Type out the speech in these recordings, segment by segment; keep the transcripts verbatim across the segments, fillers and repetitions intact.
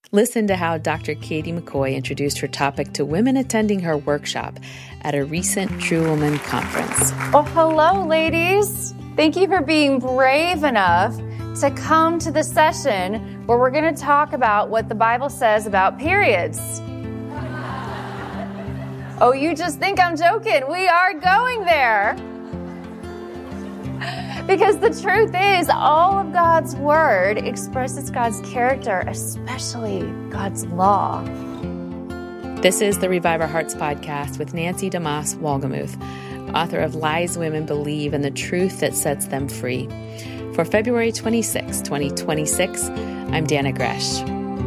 Listen to how Doctor Katie McCoy introduced her topic to women attending her workshop at a recent True Woman conference. Well, hello, ladies. Thank you for being brave enough to come to the session where we're going to talk about what the Bible says about periods. Oh, you just think I'm joking. We are going there. Because the truth is, all of God's Word expresses God's character, especially God's law. This is the Revive Our Hearts podcast with Nancy DeMoss Wolgemuth, author of Lies Women Believe and the Truth That Sets Them Free. For February twenty-sixth, twenty twenty-six, I'm Dana Gresh.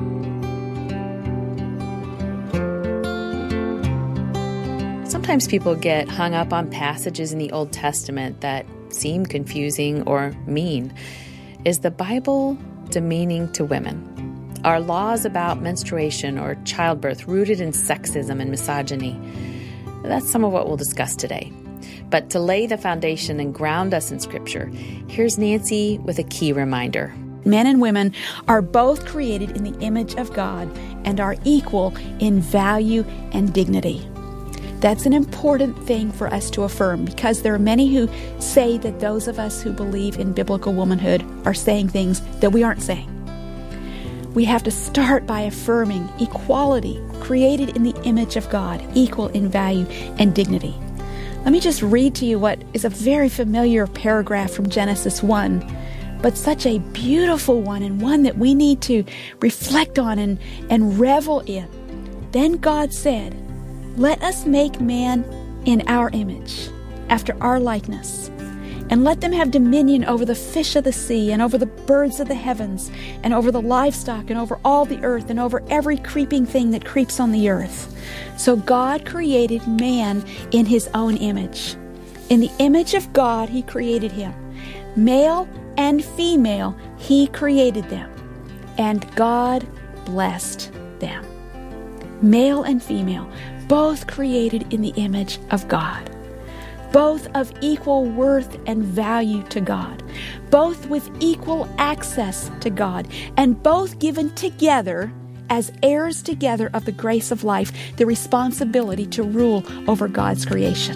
Sometimes people get hung up on passages in the Old Testament that seem confusing or mean. Is the Bible demeaning to women? Are laws about menstruation or childbirth rooted in sexism and misogyny? That's some of what we'll discuss today. But to lay the foundation and ground us in Scripture, here's Nancy with a key reminder. Men and women are both created in the image of God and are equal in value and dignity. That's an important thing for us to affirm, because there are many who say that those of us who believe in biblical womanhood are saying things that we aren't saying. We have to start by affirming equality, created in the image of God, equal in value and dignity. Let me just read to you what is a very familiar paragraph from Genesis one, but such a beautiful one, and one that we need to reflect on and, and revel in. Then God said, "Let us make man in our image, after our likeness, and let them have dominion over the fish of the sea, and over the birds of the heavens, and over the livestock, and over all the earth, and over every creeping thing that creeps on the earth." So God created man in his own image. In the image of God, he created him. Male and female, he created them. And God blessed them. Male and female, both created in the image of God, both of equal worth and value to God, both with equal access to God, and both given together as heirs together of the grace of life, the responsibility to rule over God's creation.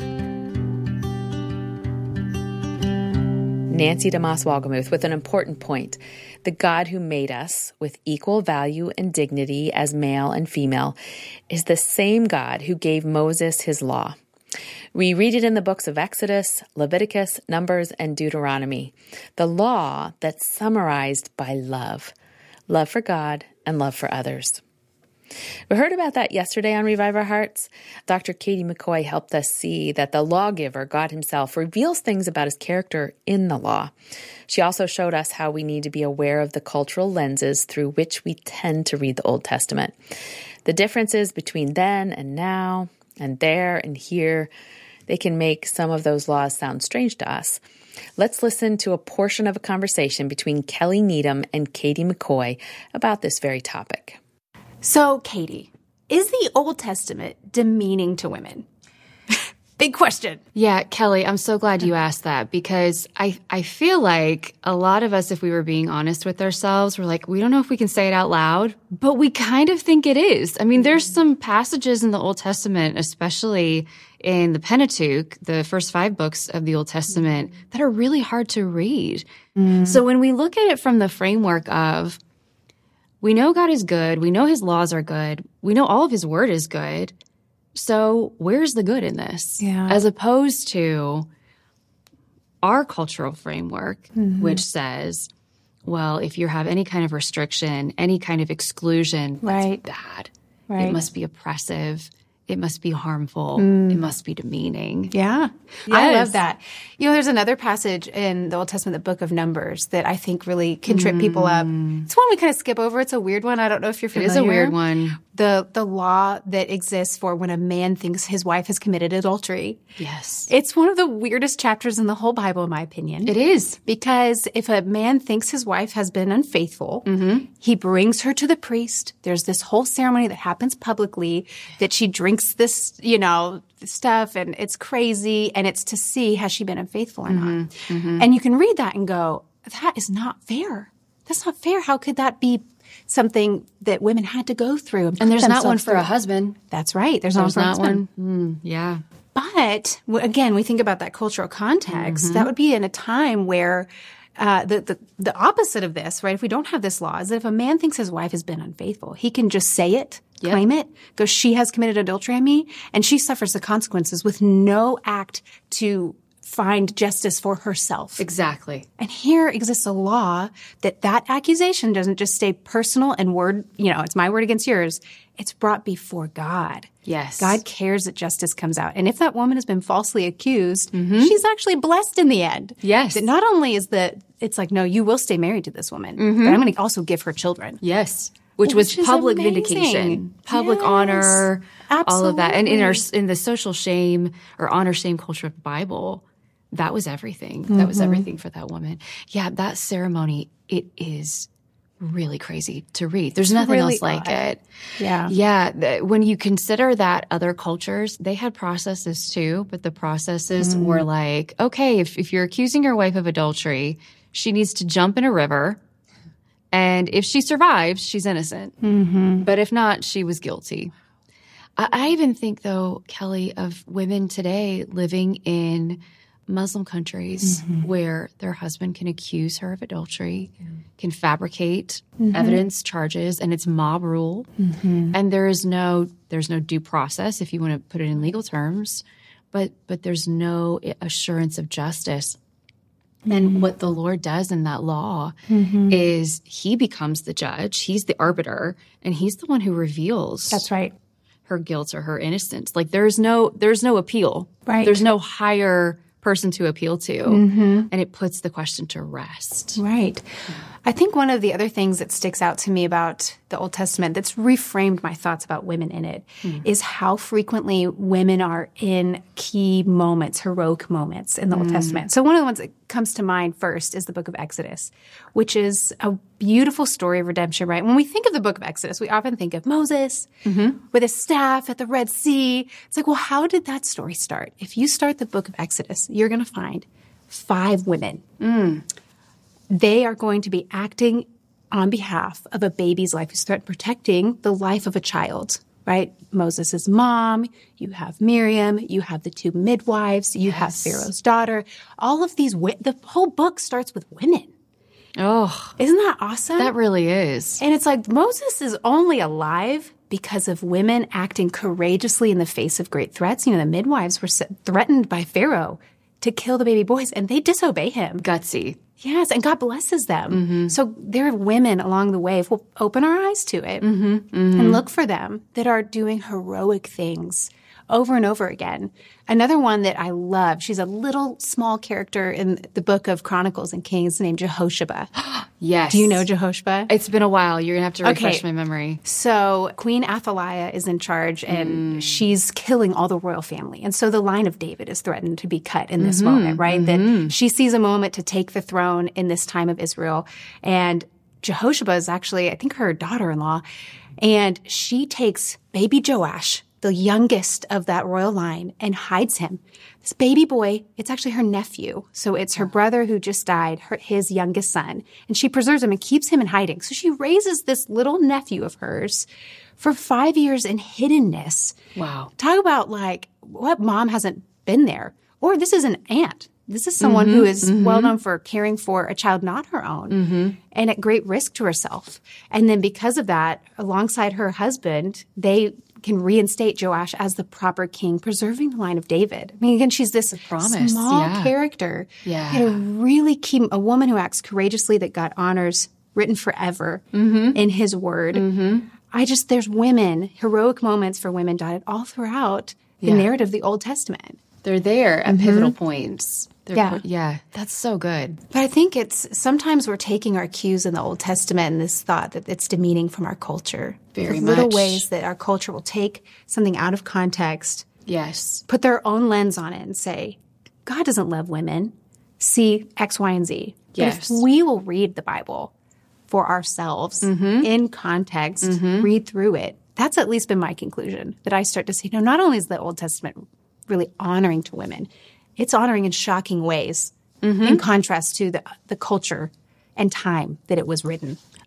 Nancy DeMoss Wolgemuth with an important point. The God who made us with equal value and dignity as male and female is the same God who gave Moses his law. We read it in the books of Exodus, Leviticus, Numbers, and Deuteronomy. The law that's summarized by love. Love for God and love for others. We heard about that yesterday on Revive Our Hearts. Doctor Katie McCoy helped us see that the lawgiver, God himself, reveals things about his character in the law. She also showed us how we need to be aware of the cultural lenses through which we tend to read the Old Testament. The differences between then and now, and there and here, they can make some of those laws sound strange to us. Let's listen to a portion of a conversation between Kelly Needham and Katie McCoy about this very topic. So, Katie, is the Old Testament demeaning to women? Big question. Yeah, Kelly, I'm so glad you asked that, because I, I feel like a lot of us, if we were being honest with ourselves, we're like, we don't know if we can say it out loud, but we kind of think it is. I mean, there's some passages in the Old Testament, especially in the Pentateuch, the first five books of the Old Testament, that are really hard to read. Mm. So when we look at it from the framework of, we know God is good. We know his laws are good. We know all of his word is good. So where's the good in this? Yeah. As opposed to our cultural framework, mm-hmm. which says, well, if you have any kind of restriction, any kind of exclusion, right. that's bad. Right. It must be oppressive. It must be harmful. Mm. It must be demeaning. Yeah. Yes. I love that. You know, there's another passage in the Old Testament, the book of Numbers, that I think really can trip mm. people up. It's one we kind of skip over. It's a weird one. I don't know if you're familiar. It is a weird one. The the law that exists for when a man thinks his wife has committed adultery. Yes. It's one of the weirdest chapters in the whole Bible, in my opinion. It is. Because if a man thinks his wife has been unfaithful, mm-hmm. he brings her to the priest. There's this whole ceremony that happens publicly that she drinks this, you know, stuff, and it's crazy, and it's to see has she been unfaithful or mm-hmm. not. Mm-hmm. And you can read that and go, that is not fair. That's not fair. How could that be something that women had to go through. And, and there's not one for a husband. That's right. There's, there's not, not one. Mm, yeah. But again, we think about that cultural context. Mm-hmm. That would be in a time where uh, the, the the opposite of this, right? If we don't have this law, is that if a man thinks his wife has been unfaithful, he can just say it, yep. claim it, go, she has committed adultery on me, and she suffers the consequences with no act to find justice for herself. Exactly. And here exists a law that that accusation doesn't just stay personal and word, you know, it's my word against yours. It's brought before God. Yes. God cares that justice comes out. And if that woman has been falsely accused, mm-hmm. she's actually blessed in the end. Yes. That not only is the, it's like, no, you will stay married to this woman, mm-hmm. but I'm going to also give her children. Yes. Which, Which was public amazing. vindication, public yes. honor, Absolutely. all of that. And in our, in the social shame or honor shame culture of the Bible, that was everything. Mm-hmm. That was everything for that woman. Yeah, that ceremony, it is really crazy to read. There's it's nothing really else like odd. it. Yeah. Yeah. Th- when you consider that other cultures, they had processes too, but the processes mm. were like, okay, if, if you're accusing your wife of adultery, she needs to jump in a river. And if she survives, she's innocent. Mm-hmm. But if not, she was guilty. I, I even think, though, Kelly, of women today living in Muslim countries mm-hmm. where their husband can accuse her of adultery, mm-hmm. can fabricate mm-hmm. evidence, charges, and it's mob rule. Mm-hmm. And there is no there's no due process, if you want to put it in legal terms, but but there's no assurance of justice. Mm-hmm. And what the Lord does in that law mm-hmm. is he becomes the judge, he's the arbiter, and he's the one who reveals That's right. her guilt or her innocence. Like there's no there's no appeal. Right. There's no higher person to appeal to, mm-hmm. and it puts the question to rest. Right. I think one of the other things that sticks out to me about the Old Testament that's reframed my thoughts about women in it mm. is how frequently women are in key moments, heroic moments in the mm. Old Testament. So one of the ones that comes to mind first is the book of Exodus, which is a beautiful story of redemption, right? When we think of the book of Exodus, we often think of Moses mm-hmm. with his staff at the Red Sea. It's like, well, how did that story start? If you start the book of Exodus, you're going to find five women. Mm. They are going to be acting on behalf of a baby's life, who's protecting the life of a child, right? Moses' mom, you have Miriam, you have the two midwives, you yes. have Pharaoh's daughter. All of these, the whole book starts with women. Oh. Isn't that awesome? That really is. And it's like Moses is only alive because of women acting courageously in the face of great threats. You know, the midwives were threatened by Pharaoh to kill the baby boys, and they disobey him. Gutsy. Yes, and God blesses them. Mm-hmm. So there are women along the way, if we'll open our eyes to it mm-hmm, mm-hmm. and look for them, that are doing heroic things over and over again. Another one that I love, she's a little small character in the book of Chronicles and Kings named Jehosheba. Yes. Do you know Jehosheba? It's been a while. You're going to have to refresh okay. my memory. So Queen Athaliah is in charge, and mm. she's killing all the royal family. And so the line of David is threatened to be cut in this mm-hmm. moment, right? Mm-hmm. That she sees a moment to take the throne in this time of Israel. And Jehosheba is actually, I think, her daughter-in-law. And she takes baby Joash, the youngest of that royal line, and hides him. This baby boy, it's actually her nephew. So it's her brother who just died, her, his youngest son. And she preserves him and keeps him in hiding. So she raises this little nephew of hers for five years in hiddenness. Wow. Talk about like what mom hasn't been there. Or this is an aunt. This is someone mm-hmm, who is mm-hmm. well known for caring for a child not her own mm-hmm. and at great risk to herself. And then because of that, alongside her husband, they can reinstate Joash as the proper king, preserving the line of David. I mean, again, she's this promise. small yeah. character. Yeah. You know, really key, a woman who acts courageously that God honors, written forever mm-hmm. in his word. Mm-hmm. I just, there's women, heroic moments for women dotted all throughout the yeah. narrative of the Old Testament. They're there at mm-hmm. pivotal points. They're yeah. po- yeah. That's so good. But I think it's sometimes we're taking our cues in the Old Testament and this thought that it's demeaning from our culture. Very the much. Little ways that our culture will take something out of context. Yes. Put their own lens on it and say, God doesn't love women. See X, Y, and Z. Yes. But if we will read the Bible for ourselves mm-hmm. in context, mm-hmm. read through it, that's at least been my conclusion, that I start to see, no, not only is the Old Testament really honoring to women, it's honoring in shocking ways mm-hmm. in contrast to the the culture and time that it was written.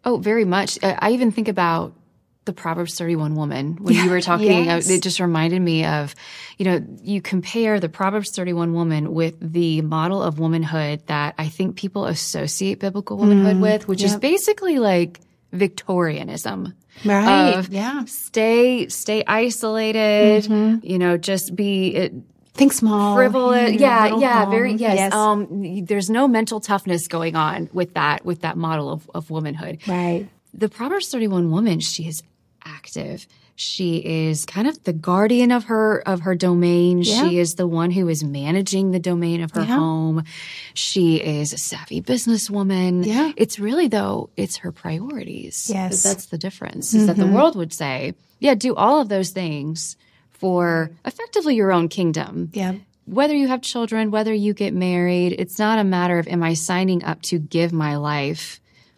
Oh, very much. I, I even think about the Proverbs thirty-one woman. When you were talking, Yes. it just reminded me of, you know, you compare the Proverbs thirty-one woman with the model of womanhood that I think people associate biblical womanhood mm, with, which yep. is basically like Victorianism. Right. Of yeah. Stay, stay isolated, mm-hmm. you know, just be, it, think small, frivolous. Yeah. Yeah. home. Very, yes. yes. Um, there's no mental toughness going on with that, with that model of, of womanhood. Right. The Proverbs thirty-one woman, she is active. She is kind of the guardian of her of her domain. Yeah. She is the one who is managing the domain of her yeah. home. She is a savvy businesswoman. Yeah. It's really, though, it's her priorities. Yes. That's the difference, mm-hmm. is that the world would say, yeah, do all of those things for effectively your own kingdom. Yeah. Whether you have children, whether you get married, it's not a matter of am I signing up to give my life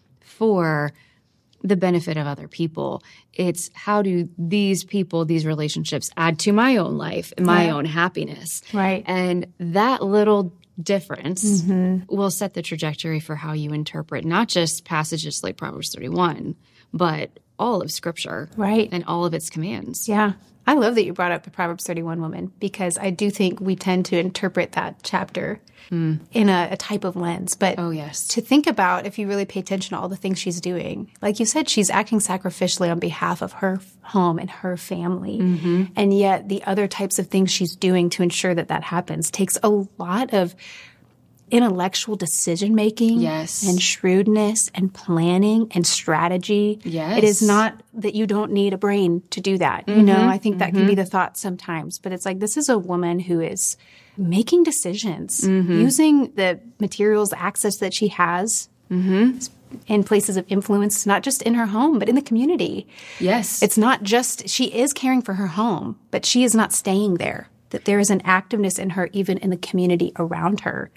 for the benefit of other people. It's how do these people, these relationships add to my own life and my yeah. own happiness. Right. And that little difference mm-hmm. will set the trajectory for how you interpret not just passages like Proverbs thirty-one, but all of Scripture. Right. And all of its commands. Yeah. I love that you brought up the Proverbs thirty-one woman, because I do think we tend to interpret that chapter mm. in a, a type of lens. But oh, yes. to think about, if you really pay attention to all the things she's doing, like you said, she's acting sacrificially on behalf of her home and her family. Mm-hmm. And yet the other types of things she's doing to ensure that that happens takes a lot of intellectual decision-making yes. and shrewdness and planning and strategy. Yes. It is not that you don't need a brain to do that. Mm-hmm. You know, I think that mm-hmm. can be the thought sometimes. But it's like, this is a woman who is making decisions, mm-hmm. using the materials, access that she has mm-hmm. in places of influence, not just in her home, but in the community. Yes. It's not just, she is caring for her home, but she is not staying there. That there is an activeness in her even in the community around her.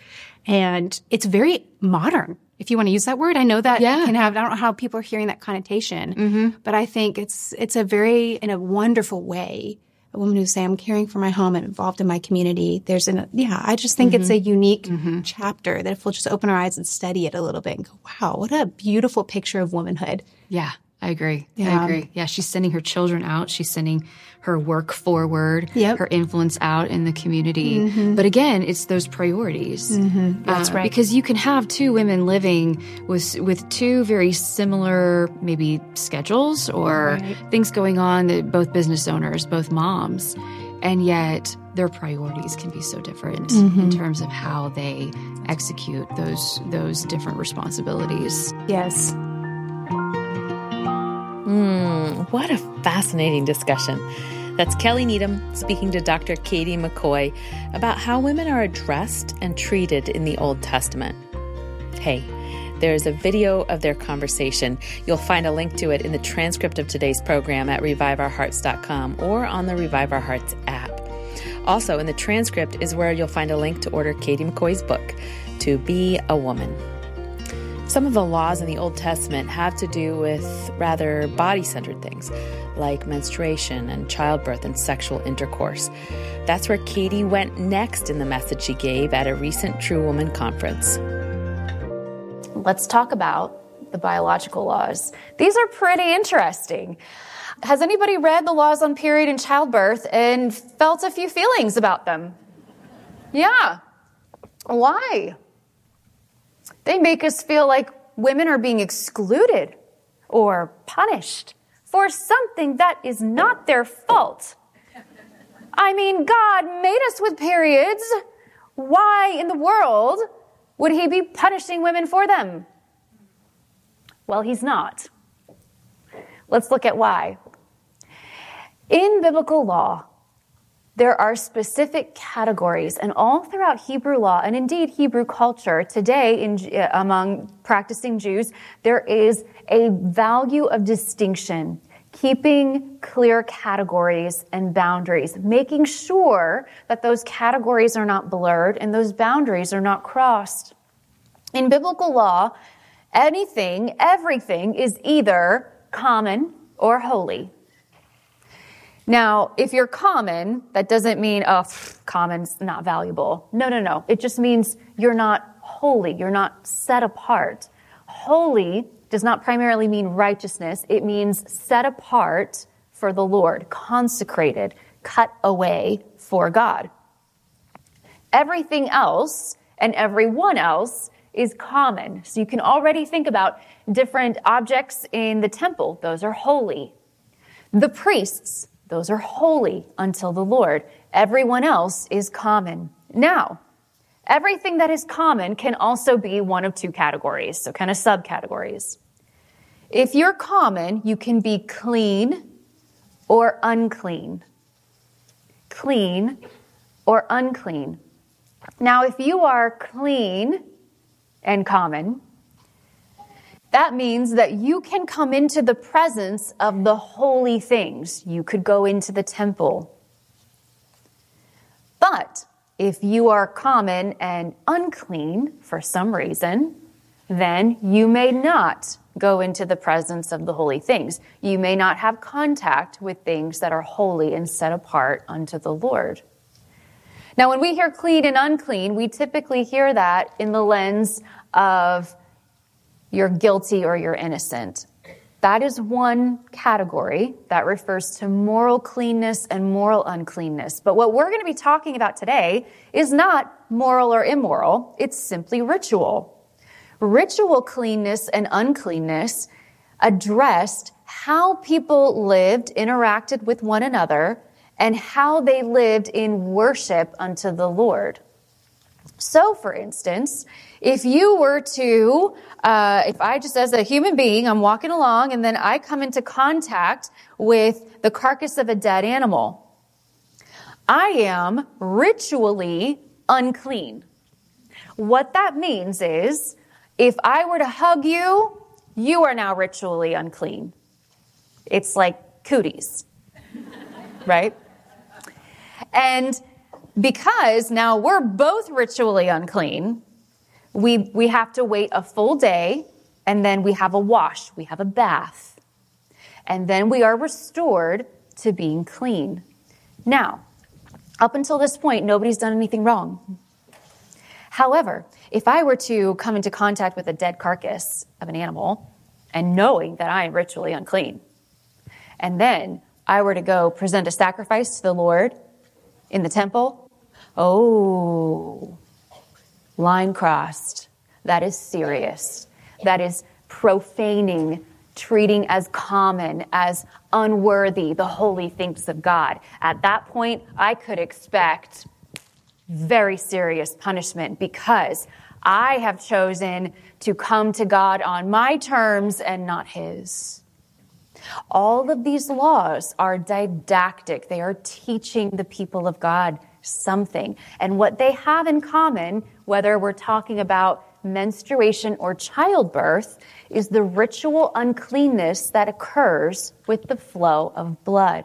And it's very modern, if you want to use that word. I know that yeah. can have, I don't know how people are hearing that connotation, mm-hmm. but I think it's it's a very, in a wonderful way, a woman who's saying, I'm caring for my home and involved in my community. There's an, yeah, I just think mm-hmm. it's a unique mm-hmm. chapter that if we'll just open our eyes and study it a little bit and go, wow, what a beautiful picture of womanhood. Yeah. I agree. Yeah. I agree. Yeah, she's sending her children out. She's sending her work forward, yep. her influence out in the community. Mm-hmm. But again, it's those priorities. Mm-hmm. That's uh, right. Because you can have two women living with with two very similar maybe schedules or right. things going on, that both business owners, both moms, and yet their priorities can be so different mm-hmm. in terms of how they execute those those different responsibilities. Yes. Mm, what a fascinating discussion. That's Kelly Needham speaking to Doctor Katie McCoy about how women are addressed and treated in the Old Testament. Hey, there's a video of their conversation. You'll find a link to it in the transcript of today's program at revive our hearts dot com or on the Revive Our Hearts app. Also, in the transcript is where you'll find a link to order Katie McCoy's book, To Be a Woman. Some of the laws in the Old Testament have to do with rather body-centered things, like menstruation and childbirth and sexual intercourse. That's where Katie went next in the message she gave at a recent True Woman conference. Let's talk about the biological laws. These are pretty interesting. Has anybody read the laws on period and childbirth and felt a few feelings about them? Yeah. Why? They make us feel like women are being excluded or punished for something that is not their fault. I mean, God made us with periods. Why in the world would he be punishing women for them? Well, he's not. Let's look at why. In biblical law, there are specific categories, and all throughout Hebrew law, and indeed Hebrew culture, today in, uh, among practicing Jews, there is a value of distinction, keeping clear categories and boundaries, making sure that those categories are not blurred and those boundaries are not crossed. In biblical law, anything, everything is either common or holy. Now, if you're common, that doesn't mean, oh, common's not valuable. No, no, no. It just means you're not holy. You're not set apart. Holy does not primarily mean righteousness. It means set apart for the Lord, consecrated, cut away for God. Everything else and everyone else is common. So you can already think about different objects in the temple. Those are holy. The priests, those are holy until the Lord. Everyone else is common. Now, everything that is common can also be one of two categories, so kind of subcategories. If you're common, you can be clean or unclean. Clean or unclean. Now, if you are clean and common, that means that you can come into the presence of the holy things. You could go into the temple. But if you are common and unclean for some reason, then you may not go into the presence of the holy things. You may not have contact with things that are holy and set apart unto the Lord. Now, when we hear clean and unclean, we typically hear that in the lens of you're guilty or you're innocent. That is one category that refers to moral cleanness and moral uncleanness. But what we're going to be talking about today is not moral or immoral. It's simply ritual. Ritual cleanness and uncleanness addressed how people lived, interacted with one another, and how they lived in worship unto the Lord. So, for instance, if you were to, uh, if I just as a human being, I'm walking along and then I come into contact with the carcass of a dead animal, I am ritually unclean. What that means is, if I were to hug you, you are now ritually unclean. It's like cooties, right? And because now we're both ritually unclean, we we have to wait a full day, and then we have a wash, we have a bath, and then we are restored to being clean. Now, up until this point, nobody's done anything wrong. However, if I were to come into contact with a dead carcass of an animal, and knowing that I am ritually unclean, and then I were to go present a sacrifice to the Lord in the temple, oh, line crossed. That is serious. That is profaning, treating as common, as unworthy, the holy things of God. At that point, I could expect very serious punishment because I have chosen to come to God on my terms and not His. All of these laws are didactic. They are teaching the people of God something. And what they have in common, whether we're talking about menstruation or childbirth, is the ritual uncleanness that occurs with the flow of blood.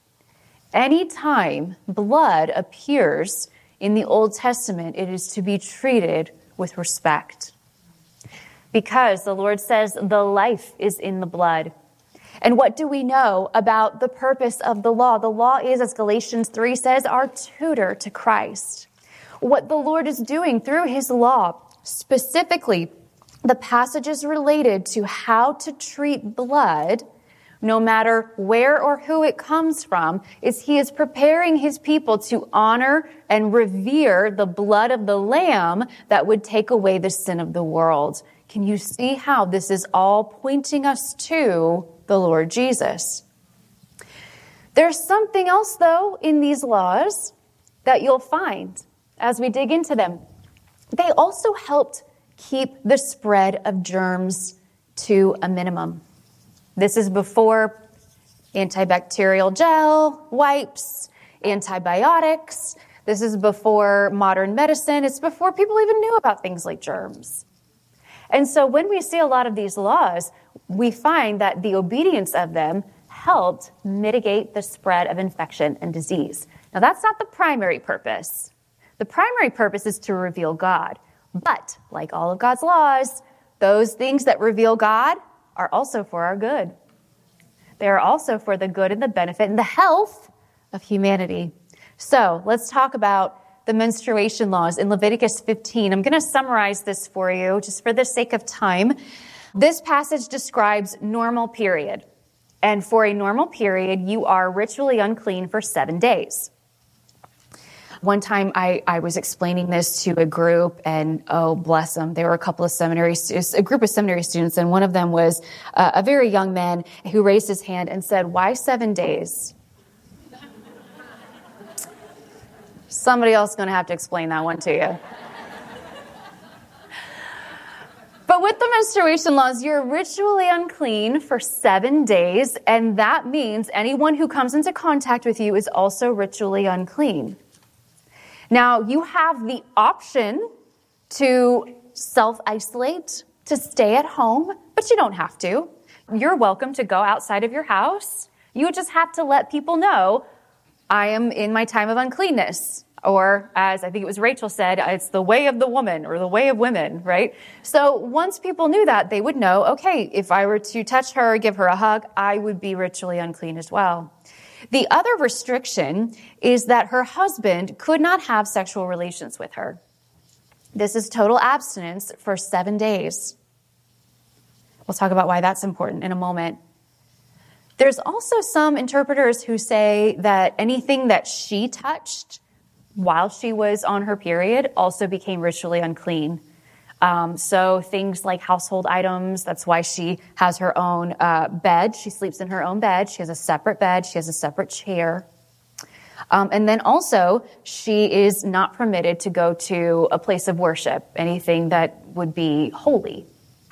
Anytime blood appears in the Old Testament, it is to be treated with respect. Because the Lord says the life is in the blood. And what do we know about the purpose of the law? The law is, as Galatians three says, our tutor to Christ. What the Lord is doing through His law, specifically the passages related to how to treat blood, no matter where or who it comes from, is He is preparing His people to honor and revere the blood of the Lamb that would take away the sin of the world. Can you see how this is all pointing us to the Lord Jesus? There's something else, though, in these laws that you'll find as we dig into them. They also helped keep the spread of germs to a minimum. This is before antibacterial gel, wipes, antibiotics. This is before modern medicine. It's before people even knew about things like germs. And so when we see a lot of these laws, we find that the obedience of them helped mitigate the spread of infection and disease. Now, that's not the primary purpose. The primary purpose is to reveal God. But, like all of God's laws, those things that reveal God are also for our good. They are also for the good and the benefit and the health of humanity. So, let's talk about the menstruation laws in Leviticus fifteen. I'm going to summarize this for you just for the sake of time. This passage describes normal period. And for a normal period, you are ritually unclean for seven days. One time I, I was explaining this to a group, and oh, bless them, there were a couple of seminary students, a group of seminary students, and one of them was uh, a very young man who raised his hand and said, "Why seven days?" Somebody else is going to have to explain that one to you. But with the menstruation laws, you're ritually unclean for seven days, and that means anyone who comes into contact with you is also ritually unclean. Now, you have the option to self-isolate, to stay at home, but you don't have to. You're welcome to go outside of your house. You just have to let people know, I am in my time of uncleanness. Or, as I think it was Rachel said, it's the way of the woman or the way of women, right? So once people knew that, they would know, okay, if I were to touch her, give her a hug, I would be ritually unclean as well. The other restriction is that her husband could not have sexual relations with her. This is total abstinence for seven days. We'll talk about why that's important in a moment. There's also some interpreters who say that anything that she touched while she was on her period also became ritually unclean. Um, so things like household items, that's why she has her own uh, bed. She sleeps in her own bed. She has a separate bed. She has a separate chair. Um, and then also, she is not permitted to go to a place of worship, anything that would be holy.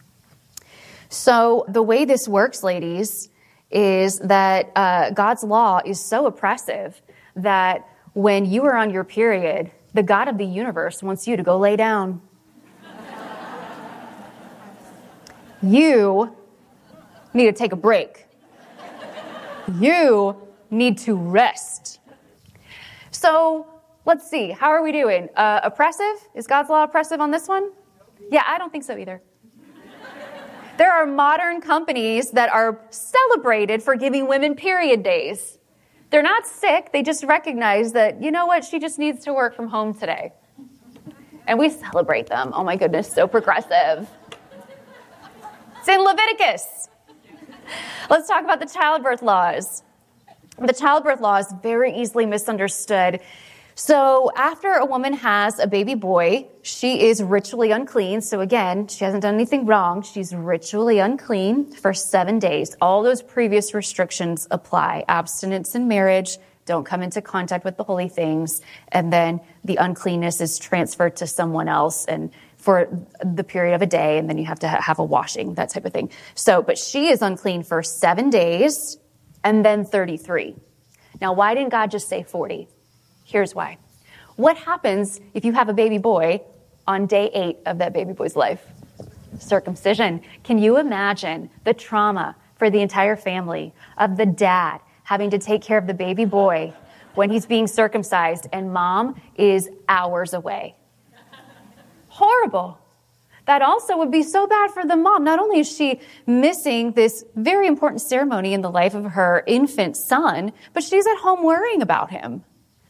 So the way this works, ladies, is that uh, God's law is so oppressive that when you are on your period, the God of the universe wants you to go lay down. You need to take a break. You need to rest. So let's see. How are we doing? Uh, oppressive? Is God's law oppressive on this one? Yeah, I don't think so either. There are modern companies that are celebrated for giving women period days. They're not sick. They just recognize that, you know what, she just needs to work from home today. And we celebrate them. Oh my goodness, so progressive. It's in Leviticus. Let's talk about the childbirth laws. The childbirth law is very easily misunderstood. So after a woman has a baby boy, she is ritually unclean. So again, she hasn't done anything wrong. She's ritually unclean for seven days. All those previous restrictions apply. Abstinence in marriage, don't come into contact with the holy things, and then the uncleanness is transferred to someone else and for the period of a day, and then you have to have a washing, that type of thing. So, but she is unclean for seven days and then thirty-three. Now, why didn't God just say forty? Here's why. What happens if you have a baby boy on day eight of that baby boy's life? Circumcision. Can you imagine the trauma for the entire family of the dad having to take care of the baby boy when he's being circumcised and mom is hours away? Horrible. That also would be so bad for the mom. Not only is she missing this very important ceremony in the life of her infant son, but she's at home worrying about him.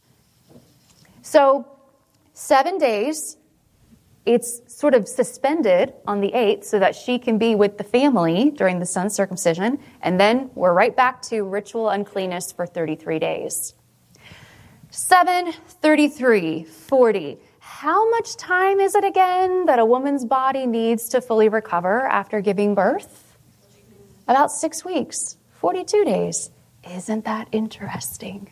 So seven days, it's sort of suspended on the eighth so that she can be with the family during the son's circumcision. And then we're right back to ritual uncleanness for thirty-three days. seven, thirty-three, forty. How much time is it again that a woman's body needs to fully recover after giving birth? About six weeks, forty-two days. Isn't that interesting?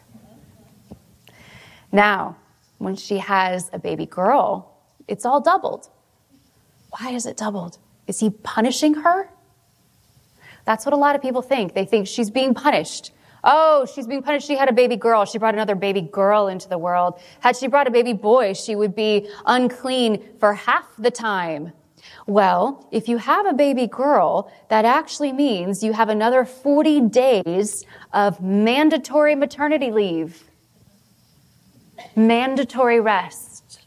Now, when she has a baby girl, it's all doubled. Why is it doubled? Is he punishing her? That's what a lot of people think. They think she's being punished. Oh, she's being punished. She had a baby girl. She brought another baby girl into the world. Had she brought a baby boy, she would be unclean for half the time. Well, if you have a baby girl, that actually means you have another forty days of mandatory maternity leave. Mandatory rest.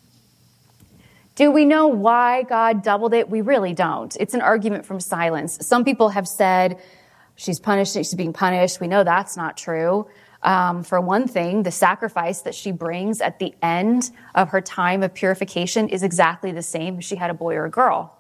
Do we know why God doubled it? We really don't. It's an argument from silence. Some people have said she's punished, she's being punished. We know that's not true. Um, for one thing, the sacrifice that she brings at the end of her time of purification is exactly the same if she had a boy or a girl.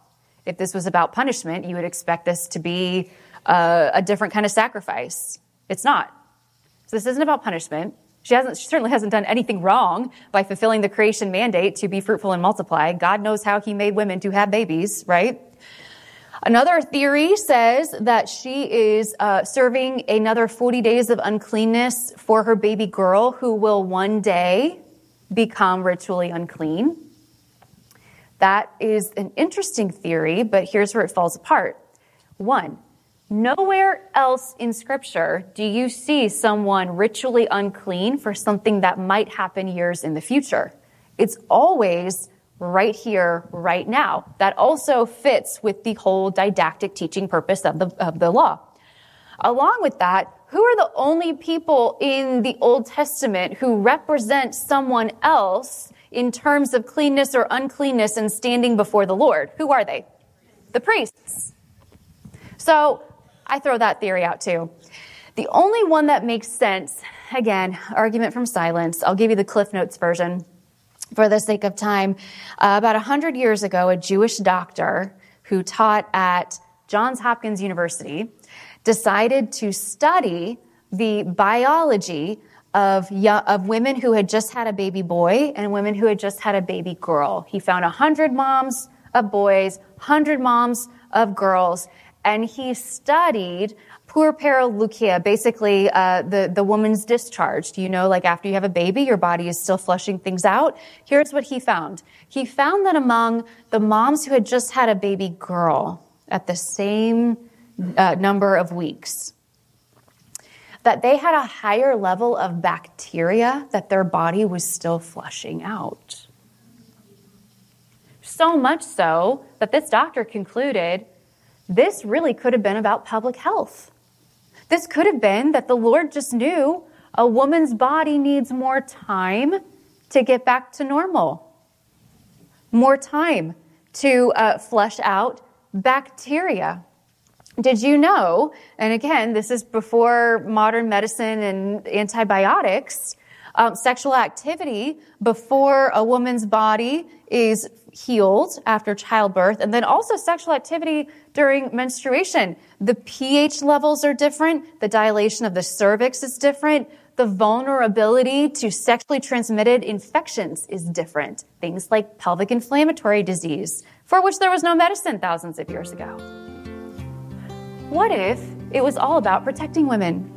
If this was about punishment, you would expect this to be a, a different kind of sacrifice. It's not. So this isn't about punishment. She hasn't, she certainly hasn't done anything wrong by fulfilling the creation mandate to be fruitful and multiply. God knows how he made women to have babies, right? Another theory says that she is uh, serving another forty days of uncleanness for her baby girl who will one day become ritually unclean. That is an interesting theory, but here's where it falls apart. One, nowhere else in Scripture do you see someone ritually unclean for something that might happen years in the future. It's always right here, right now. That also fits with the whole didactic teaching purpose of the, of the law. Along with that, who are the only people in the Old Testament who represent someone else in terms of cleanness or uncleanness and standing before the Lord? Who are they? The priests. So I throw that theory out too. The only one that makes sense, again, argument from silence. I'll give you the Cliff Notes version for the sake of time. Uh, about one hundred years ago, a Jewish doctor who taught at Johns Hopkins University decided to study the biology of young, of women who had just had a baby boy and women who had just had a baby girl. He found one hundred moms of boys, one hundred moms of girls, and he studied puerperolucia, basically uh, the, the woman's discharge. You know, like after you have a baby, your body is still flushing things out. Here's what he found. He found that among the moms who had just had a baby girl at the same uh, number of weeks, that they had a higher level of bacteria that their body was still flushing out. So much so that this doctor concluded this really could have been about public health. This could have been that the Lord just knew a woman's body needs more time to get back to normal, more time to uh, flush out bacteria. Did you know, and again, this is before modern medicine and antibiotics, um, sexual activity before a woman's body is healed after childbirth, and then also sexual activity during menstruation. The pH levels are different. The dilation of the cervix is different. The vulnerability to sexually transmitted infections is different. Things like pelvic inflammatory disease, for which there was no medicine thousands of years ago. What if it was all about protecting women?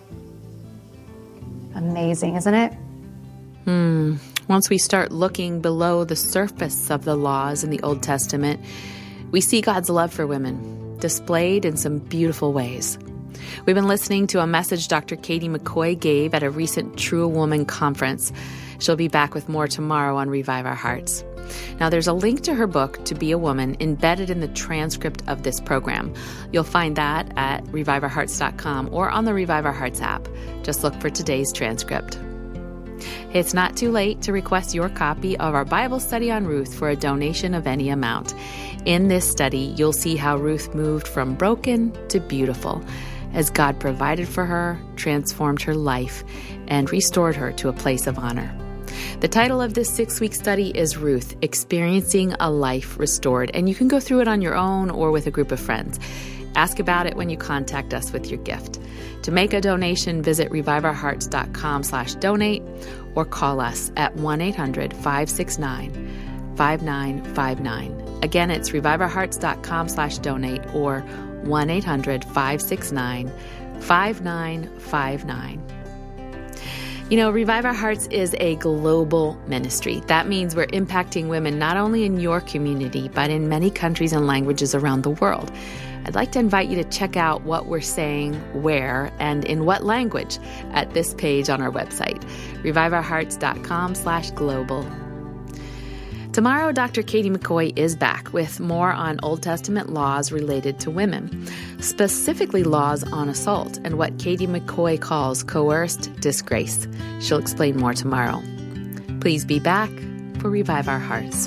Amazing, isn't it? Hmm. Once we start looking below the surface of the laws in the Old Testament, we see God's love for women displayed in some beautiful ways. We've been listening to a message Doctor Katie McCoy gave at a recent True Woman conference. She'll be back with more tomorrow on Revive Our Hearts. Now, there's a link to her book, To Be a Woman, embedded in the transcript of this program. You'll find that at revive our hearts dot com or on the Revive Our Hearts app. Just look for today's transcript. It's not too late to request your copy of our Bible study on Ruth for a donation of any amount. In this study, you'll see how Ruth moved from broken to beautiful as God provided for her, transformed her life, and restored her to a place of honor. The title of this six-week study is Ruth, Experiencing a Life Restored, and you can go through it on your own or with a group of friends. Ask about it when you contact us with your gift. To make a donation, visit revive our hearts dot com slash donate or call us at one eight hundred five six nine five nine five nine. Again, it's revive our hearts dot com slash donate or one eight hundred five six nine five nine five nine. You know, Revive Our Hearts is a global ministry. That means we're impacting women not only in your community, but in many countries and languages around the world. I'd like to invite you to check out what we're saying, where, and in what language at this page on our website, revive our hearts dot com slash global. Tomorrow, Doctor Katie McCoy is back with more on Old Testament laws related to women, specifically laws on assault and what Katie McCoy calls coerced disgrace. She'll explain more tomorrow. Please be back for Revive Our Hearts.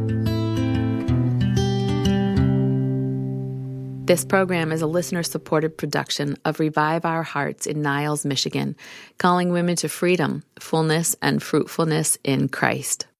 This program is a listener-supported production of Revive Our Hearts in Niles, Michigan, calling women to freedom, fullness, and fruitfulness in Christ.